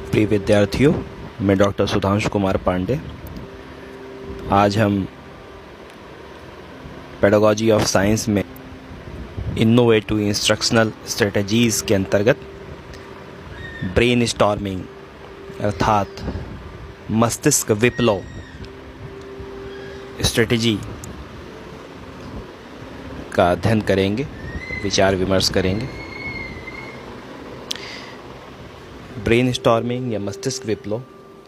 प्रिय विद्यार्थियों, मैं डॉक्टर सुधांशु कुमार पांडे। आज हम पेडागॉजी ऑफ साइंस में इनोवेटिव इंस्ट्रक्शनल स्ट्रेटजीज़ के अंतर्गत ब्रेन स्टॉर्मिंग अर्थात मस्तिष्क विप्लव स्ट्रेटजी का अध्ययन करेंगे, विचार विमर्श करेंगे। ब्रेन स्टॉर्मिंग या मस्तिष्क विप्लव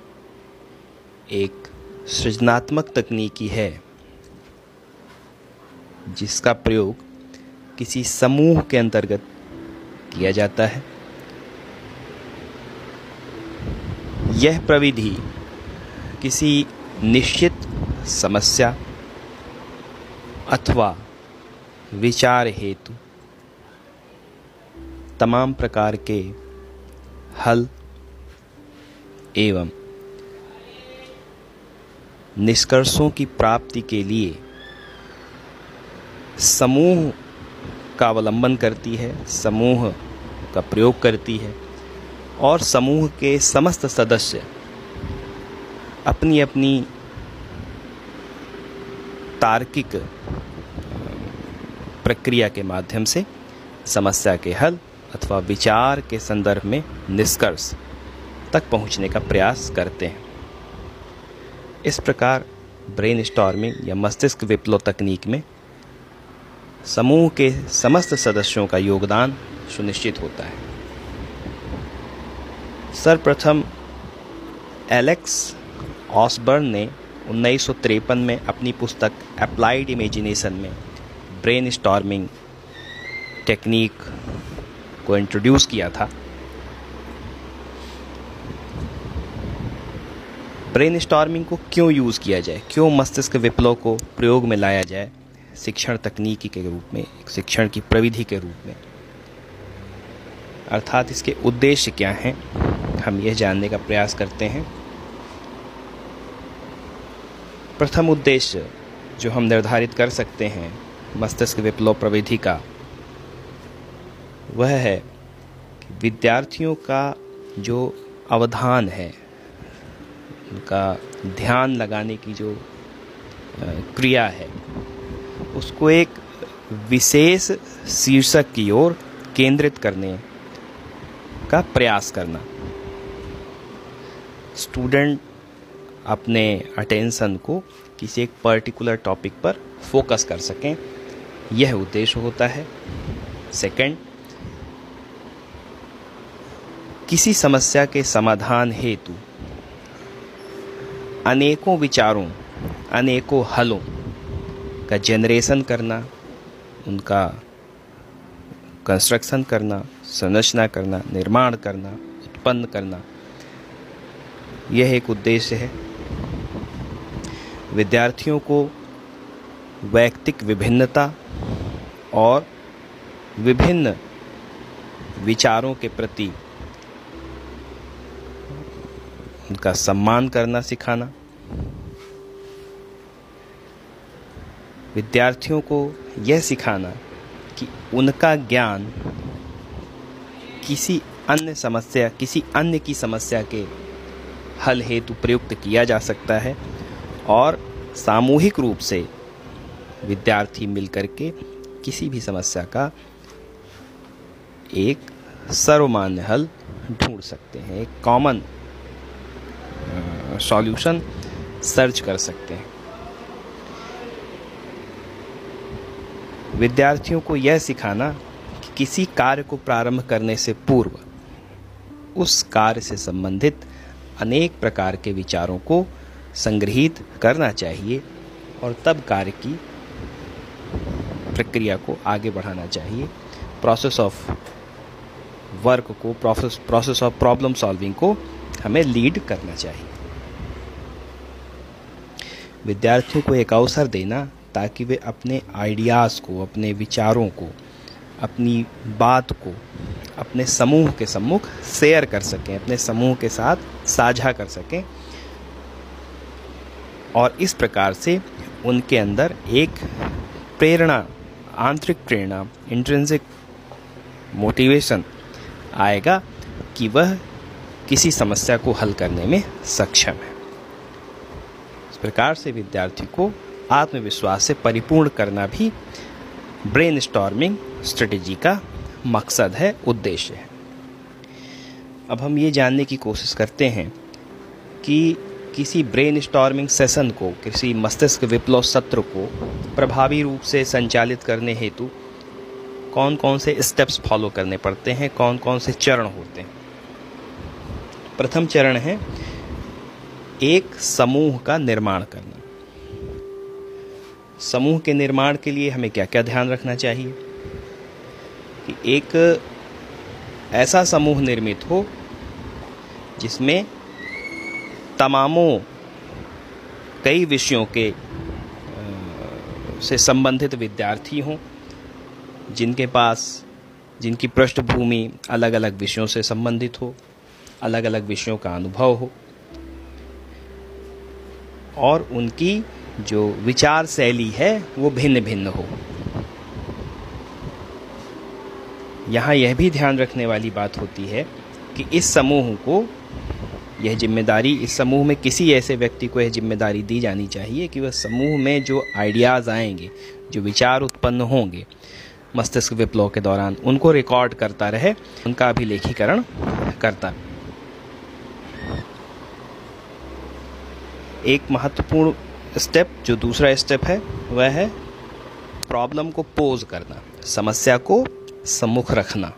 एक सृजनात्मक तकनीकी है जिसका प्रयोग किसी समूह के अंतर्गत किया जाता है। यह प्रविधि किसी निश्चित समस्या अथवा विचार हेतु तमाम प्रकार के हल एवं निष्कर्षों की प्राप्ति के लिए समूह का अवलंबन करती है, समूह का प्रयोग करती है और समूह के समस्त सदस्य अपनी अपनी तार्किक प्रक्रिया के माध्यम से समस्या के हल अथवा विचार के संदर्भ में निष्कर्ष तक पहुंचने का प्रयास करते हैं। इस प्रकार ब्रेन स्टॉर्मिंग या मस्तिष्क विप्लव तकनीक में समूह के समस्त सदस्यों का योगदान सुनिश्चित होता है। सर्वप्रथम एलेक्स ऑसबर्न ने 1953 में अपनी पुस्तक अप्लाइड इमेजिनेशन में ब्रेन स्टॉर्मिंग टेक्निक को इंट्रोड्यूस किया था। ब्रेन स्टॉर्मिंग को क्यों यूज़ किया जाए, क्यों मस्तिष्क विप्लव को प्रयोग में लाया जाए शिक्षण तकनीकी के रूप में, शिक्षण की प्रविधि के रूप में, अर्थात इसके उद्देश्य क्या हैं, हम यह जानने का प्रयास करते हैं। प्रथम उद्देश्य जो हम निर्धारित कर सकते हैं मस्तिष्क विप्लव प्रविधि का, वह है कि विद्यार्थियों का जो अवधान है, उनका ध्यान लगाने की जो क्रिया है, उसको एक विशेष शीर्षक की ओर केंद्रित करने का प्रयास करना। स्टूडेंट अपने अटेंशन को किसी एक पर्टिकुलर टॉपिक पर फोकस कर सकें, यह उद्देश्य होता है। सेकंड, किसी समस्या के समाधान हेतु अनेकों विचारों, अनेकों हलों का जनरेशन करना, उनका कंस्ट्रक्शन करना, संरचना करना, निर्माण करना, उत्पन्न करना, यह एक उद्देश्य है। विद्यार्थियों को वैयक्तिक विभिन्नता और विभिन्न विचारों के प्रति उनका सम्मान करना सिखाना। विद्यार्थियों को यह सिखाना कि उनका ज्ञान किसी अन्य समस्या, किसी अन्य की समस्या के हल हेतु प्रयुक्त किया जा सकता है और सामूहिक रूप से विद्यार्थी मिलकर के किसी भी समस्या का एक सर्वमान्य हल ढूंढ सकते हैं, एक कॉमन सॉल्यूशन सर्च कर सकते हैं। विद्यार्थियों को यह सिखाना कि किसी कार्य को प्रारंभ करने से पूर्व उस कार्य से संबंधित अनेक प्रकार के विचारों को संग्रहित करना चाहिए और तब कार्य की प्रक्रिया को आगे बढ़ाना चाहिए। प्रोसेस ऑफ वर्क को, प्रोसेस ऑफ प्रॉब्लम सॉल्विंग को हमें लीड करना चाहिए। विद्यार्थियों को एक अवसर देना ताकि वे अपने आइडियाज़ को, अपने विचारों को, अपनी बात को अपने समूह के सम्मुख शेयर कर सकें, अपने समूह के साथ साझा कर सकें और इस प्रकार से उनके अंदर एक प्रेरणा, आंतरिक प्रेरणा, इंट्रिंसिक मोटिवेशन आएगा कि वह किसी समस्या को हल करने में सक्षम है। इस प्रकार से विद्यार्थी को आत्मविश्वास से परिपूर्ण करना भी ब्रेनस्टॉर्मिंग स्ट्रेटेजी का मकसद है, उद्देश्य है। अब हम ये जानने की कोशिश करते हैं कि किसी ब्रेनस्टॉर्मिंग सेशन को, किसी मस्तिष्क विप्लव सत्र को प्रभावी रूप से संचालित करने हेतु कौन कौन से स्टेप्स फॉलो करने पड़ते हैं, कौन कौन से चरण होते हैं। प्रथम चरण है एक समूह का निर्माण करना। समूह के निर्माण के लिए हमें क्या क्या ध्यान रखना चाहिए कि एक ऐसा समूह निर्मित हो जिसमें तमामों कई विषयों के से संबंधित विद्यार्थी हों, जिनकी पृष्ठभूमि अलग अलग विषयों से संबंधित हो, अलग अलग विषयों का अनुभव हो और उनकी जो विचार शैली है वो भिन्न भिन्न हो। यहाँ यह भी ध्यान रखने वाली बात होती है कि इस समूह को यह जिम्मेदारी, इस समूह में किसी ऐसे व्यक्ति को यह जिम्मेदारी दी जानी चाहिए कि वह समूह में जो आइडियाज़ आएंगे, जो विचार उत्पन्न होंगे मस्तिष्क विप्लव के दौरान, उनको रिकॉर्ड करता रहे, उनका अभिलेखीकरण करता रहे। एक महत्वपूर्ण स्टेप, जो दूसरा स्टेप है, वह है प्रॉब्लम को पोज करना, समस्या को सम्मुख रखना।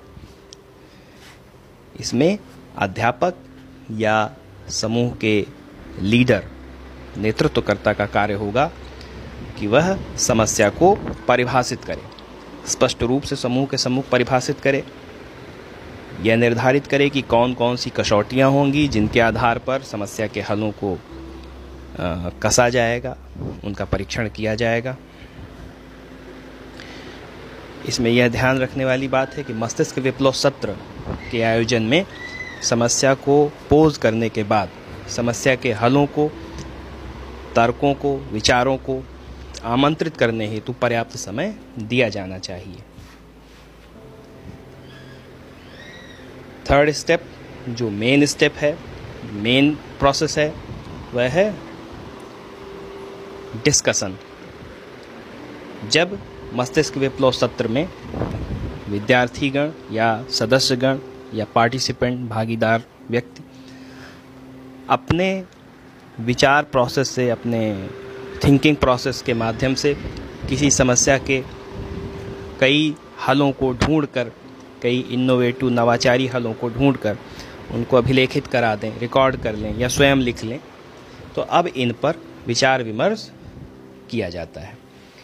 इसमें अध्यापक या समूह के लीडर, नेतृत्वकर्ता का कार्य होगा कि वह समस्या को परिभाषित करे, स्पष्ट रूप से समूह के सम्मुख परिभाषित करे, यह निर्धारित करे कि कौन कौन सी कसौटियां होंगी जिनके आधार पर समस्या के हलों को कसा जाएगा, उनका परीक्षण किया जाएगा। इसमें यह ध्यान रखने वाली बात है कि मस्तिष्क विप्लव सत्र के आयोजन में समस्या को पोज करने के बाद समस्या के हलों को, तर्कों को, विचारों को आमंत्रित करने हेतु पर्याप्त समय दिया जाना चाहिए। थर्ड स्टेप, जो मेन स्टेप है, मेन प्रोसेस है, वह है डिस्कशन। जब मस्तिष्क विप्लव सत्र में विद्यार्थीगण या सदस्यगण या पार्टिसिपेंट, भागीदार व्यक्ति अपने विचार प्रोसेस से, अपने थिंकिंग प्रोसेस के माध्यम से किसी समस्या के कई हलों को ढूंढकर, कई इनोवेटिव नवाचारी हलों को ढूंढकर उनको अभिलेखित करा दें, रिकॉर्ड कर लें या स्वयं लिख लें, तो अब इन पर विचार विमर्श किया जाता है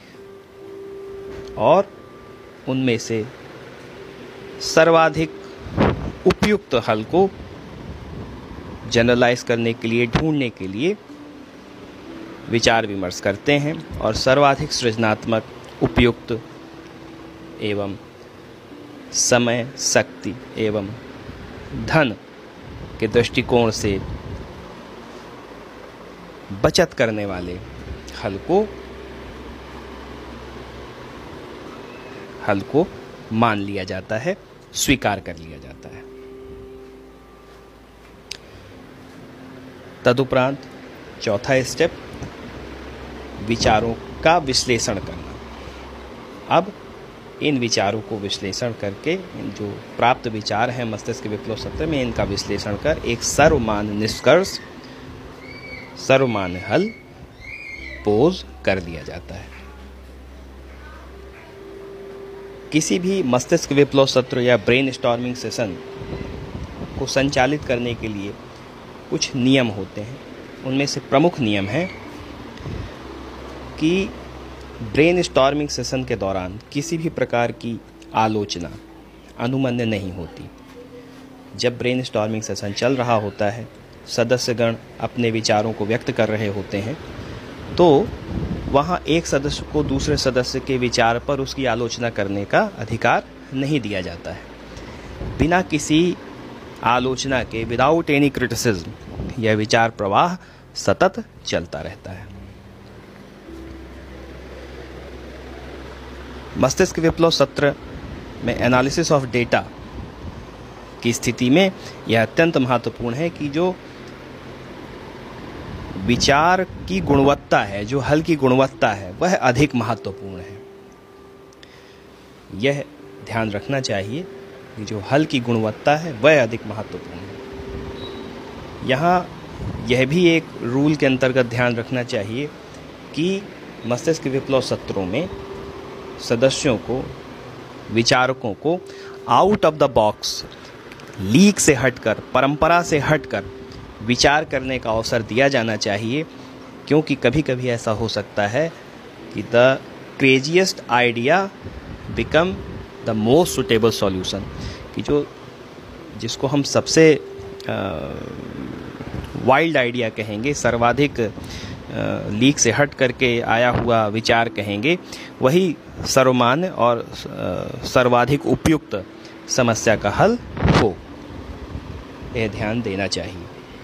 और उनमें से सर्वाधिक उपयुक्त हल को जनरलाइज करने के लिए, ढूंढने के लिए विचार विमर्श करते हैं और सर्वाधिक सृजनात्मक, उपयुक्त एवं समय, शक्ति एवं धन के दृष्टिकोण से बचत करने वाले हल को मान लिया जाता है, स्वीकार कर लिया जाता है। तदुपरांत चौथा स्टेप, विचारों का विश्लेषण करना। अब इन विचारों को विश्लेषण करके, जो प्राप्त विचार हैं मस्तिष्क विप्लव सत्र में, इनका विश्लेषण कर एक सर्वमान्य निष्कर्ष, सर्वमान्य हल पोज कर दिया जाता है। किसी भी मस्तिष्क विप्लव सत्र या ब्रेनस्टॉर्मिंग सेशन को संचालित करने के लिए कुछ नियम होते हैं। उनमें से प्रमुख नियम है कि ब्रेनस्टॉर्मिंग सेशन के दौरान किसी भी प्रकार की आलोचना अनुमन्य नहीं होती। जब ब्रेनस्टॉर्मिंग सेशन चल रहा होता है, सदस्यगण अपने विचारों को व्यक्त कर रहे होते हैं, तो वहाँ एक सदस्य को दूसरे सदस्य के विचार पर उसकी आलोचना करने का अधिकार नहीं दिया जाता है। बिना किसी आलोचना के, विदाउट एनी क्रिटिसिज्म, यह विचार प्रवाह सतत चलता रहता है। मस्तिष्क विप्लव सत्र में एनालिसिस ऑफ डेटा की स्थिति में यह अत्यंत महत्वपूर्ण है कि जो विचार की गुणवत्ता है, जो हल की गुणवत्ता है, वह अधिक महत्वपूर्ण है। यह ध्यान रखना चाहिए कि जो हल की गुणवत्ता है वह अधिक महत्वपूर्ण है। यहाँ यह भी एक रूल के अंतर्गत ध्यान रखना चाहिए कि मस्तिष्क विप्लव सत्रों में सदस्यों को, विचारकों को आउट ऑफ द बॉक्स, लीक से हटकर, परंपरा से हटकर विचार करने का अवसर दिया जाना चाहिए, क्योंकि कभी कभी ऐसा हो सकता है कि the craziest idea become the most suitable solution, कि जिसको हम सबसे वाइल्ड आइडिया कहेंगे, सर्वाधिक लीक से हट करके आया हुआ विचार कहेंगे, वही सर्वमान्य और सर्वाधिक उपयुक्त समस्या का हल हो। यह ध्यान देना चाहिए।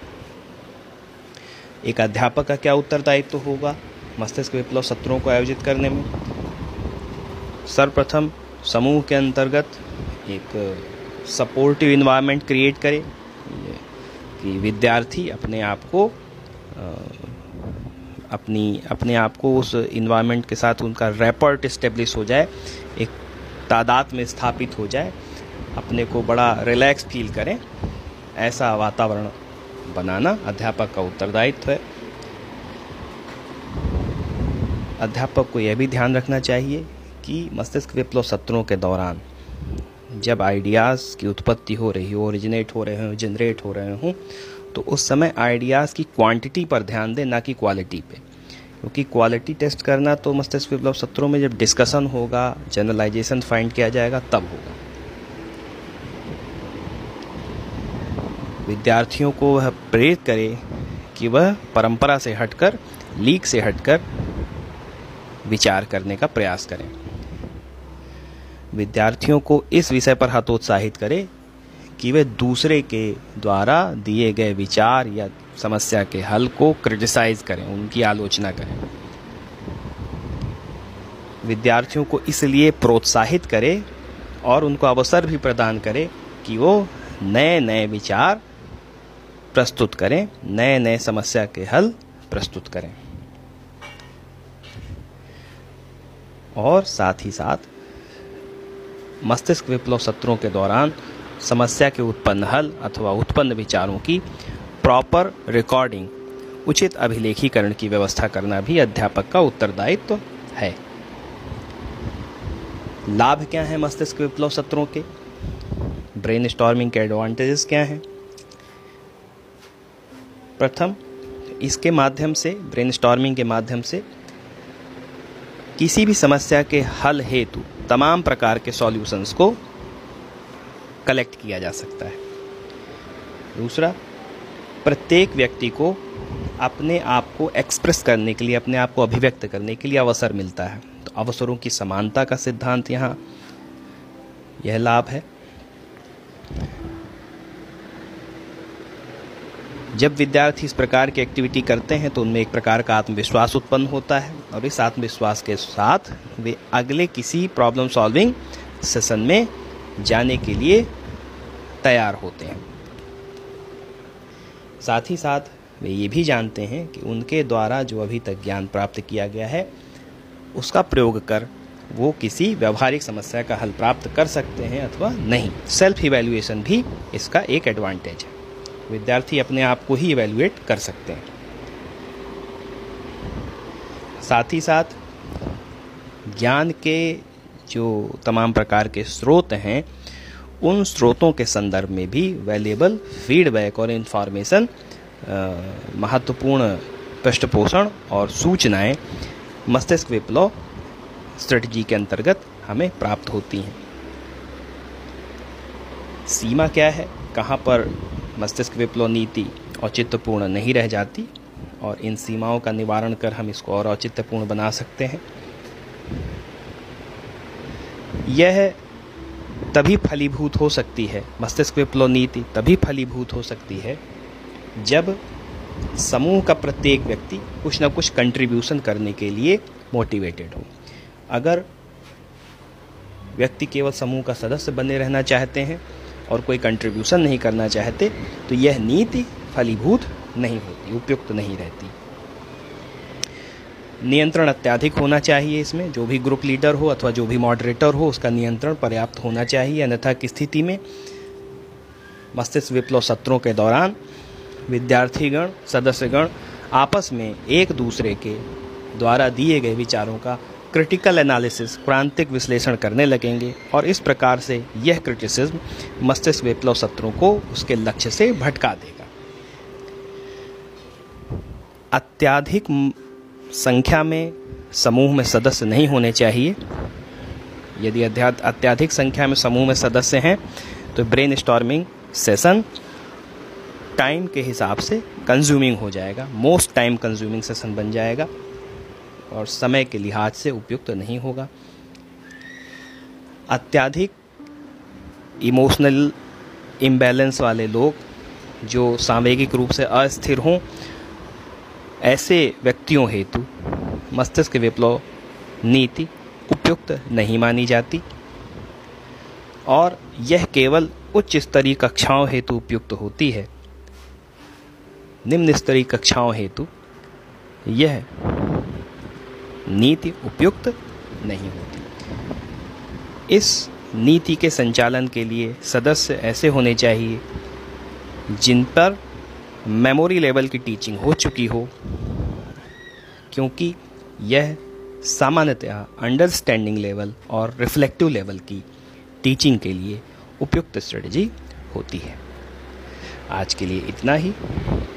एक अध्यापक का क्या उत्तरदायित्व होगा मस्तिष्क विप्लव सत्रों को आयोजित करने में? सर्वप्रथम समूह के अंतर्गत एक सपोर्टिव इन्वायरमेंट क्रिएट करे कि विद्यार्थी अपने आप को उस इन्वायरमेंट के साथ उनका रैपर्ट इस्टेब्लिश हो जाए, एक तादाद में स्थापित हो जाए, अपने को बड़ा रिलैक्स फील करें, ऐसा वातावरण बनाना अध्यापक का उत्तरदायित्व है। अध्यापक को यह भी ध्यान रखना चाहिए कि मस्तिष्क विप्लव सत्रों के दौरान जब आइडियाज़ की उत्पत्ति हो रही हो, ओरिजिनेट हो रहे हों, जनरेट हो रहे हों, तो उस समय आइडियाज़ की क्वांटिटी पर ध्यान दें, ना कि क्वालिटी पे, क्योंकि क्वालिटी टेस्ट करना तो मस्तिष्क विप्लव सत्रों में जब डिस्कशन होगा, जनरलाइजेशन फाइंड किया जाएगा, तब होगा। विद्यार्थियों को वह प्रेरित करे कि वह परंपरा से हटकर, लीक से हटकर विचार करने का प्रयास करें। विद्यार्थियों को इस विषय पर हतोत्साहित करें कि वे दूसरे के द्वारा दिए गए विचार या समस्या के हल को क्रिटिसाइज करें, उनकी आलोचना करें। विद्यार्थियों को इसलिए प्रोत्साहित करें और उनको अवसर भी प्रदान करें कि वो नए नए विचार प्रस्तुत करें, नए नए समस्या के हल प्रस्तुत करें। और साथ ही साथ मस्तिष्क विप्लव सत्रों के दौरान समस्या के उत्पन्न हल अथवा उत्पन्न विचारों की प्रॉपर रिकॉर्डिंग, उचित अभिलेखीकरण की व्यवस्था करना भी अध्यापक का उत्तरदायित्व है। लाभ क्या हैं मस्तिष्क विप्लव सत्रों के? ब्रेनस्टॉर्मिंग के एडवांटेजेस क्या हैं? प्रथम, इसके माध्यम से, ब्रेनस्टॉर्मिंग के माध्यम से किसी भी समस्या के हल हेतु तमाम प्रकार के सॉल्यूशंस को कलेक्ट किया जा सकता है। दूसरा, प्रत्येक व्यक्ति को अपने आप को एक्सप्रेस करने के लिए, अपने आप को अभिव्यक्त करने के लिए अवसर मिलता है। तो अवसरों की समानता का सिद्धांत यहाँ यह लाभ है। जब विद्यार्थी इस प्रकार की एक्टिविटी करते हैं तो उनमें एक प्रकार का आत्मविश्वास उत्पन्न होता है और इस आत्मविश्वास के साथ वे अगले किसी प्रॉब्लम सॉल्विंग सेशन में जाने के लिए तैयार होते हैं। साथ ही साथ वे ये भी जानते हैं कि उनके द्वारा जो अभी तक ज्ञान प्राप्त किया गया है उसका प्रयोग कर वो किसी व्यवहारिक समस्या का हल प्राप्त कर सकते हैं अथवा नहीं। सेल्फ इवैल्यूएशन भी इसका एक एडवांटेज है। विद्यार्थी अपने आप को ही इवैल्यूएट कर सकते हैं। साथ ही साथ ज्ञान के जो तमाम प्रकार के स्रोत हैं, उन स्रोतों के संदर्भ में भी वैल्यूएबल फीडबैक और इन्फॉर्मेशन, महत्वपूर्ण पृष्ठपोषण और सूचनाएं मस्तिष्क विप्लव स्ट्रेटजी के अंतर्गत हमें प्राप्त होती हैं। सीमा क्या है, कहाँ पर मस्तिष्क विप्लव नीति औचित्यपूर्ण नहीं रह जाती और इन सीमाओं का निवारण कर हम इसको और औचित्यपूर्ण बना सकते हैं। यह तभी फलीभूत हो सकती है, मस्तिष्क विप्लव नीति तभी फलीभूत हो सकती है जब समूह का प्रत्येक व्यक्ति कुछ न कुछ कंट्रीब्यूशन करने के लिए मोटिवेटेड हो। अगर व्यक्ति केवल समूह का सदस्य बने रहना चाहते हैं और कोई कंट्रीब्यूशन नहीं करना चाहते तो यह नीति फलीभूत नहीं होती, उपयुक्त नहीं रहती। नियंत्रण अत्याधिक होना चाहिए इसमें, जो भी ग्रुप लीडर हो अथवा जो भी मॉडरेटर हो उसका नियंत्रण पर्याप्त होना चाहिए। अन्यथा की स्थिति में मस्तिष्क विप्लव सत्रों के दौरान विद्यार्थीगण, सदस्यगण आपस में एक दूसरे के द्वारा दिए गए विचारों का क्रिटिकल एनालिसिस, क्रांतिक विश्लेषण करने लगेंगे और इस प्रकार से यह क्रिटिसिज्म मस्तिष्क विप्लव सत्रों को उसके लक्ष्य से भटका देगा। अत्याधिक संख्या में समूह में सदस्य नहीं होने चाहिए। यदि अत्याधिक संख्या में समूह में सदस्य हैं तो ब्रेनस्टॉर्मिंग सेशन टाइम के हिसाब से कंज्यूमिंग हो जाएगा, मोस्ट टाइम कंज्यूमिंग सेशन बन जाएगा और समय के लिहाज से उपयुक्त नहीं होगा। अत्यधिक इमोशनल इम्बैलेंस वाले लोग, जो सामयिक रूप से अस्थिर हों, ऐसे व्यक्तियों हेतु मस्तिष्क विप्लव नीति उपयुक्त नहीं मानी जाती और यह केवल उच्च स्तरीय कक्षाओं हेतु उपयुक्त होती है। निम्न स्तरीय कक्षाओं हेतु यह नीति उपयुक्त नहीं होती। इस नीति के संचालन के लिए सदस्य ऐसे होने चाहिए जिन पर मेमोरी लेवल की टीचिंग हो चुकी हो, क्योंकि यह सामान्यतः अंडरस्टैंडिंग लेवल और रिफ्लेक्टिव लेवल की टीचिंग के लिए उपयुक्त स्ट्रेटजी होती है। आज के लिए इतना ही।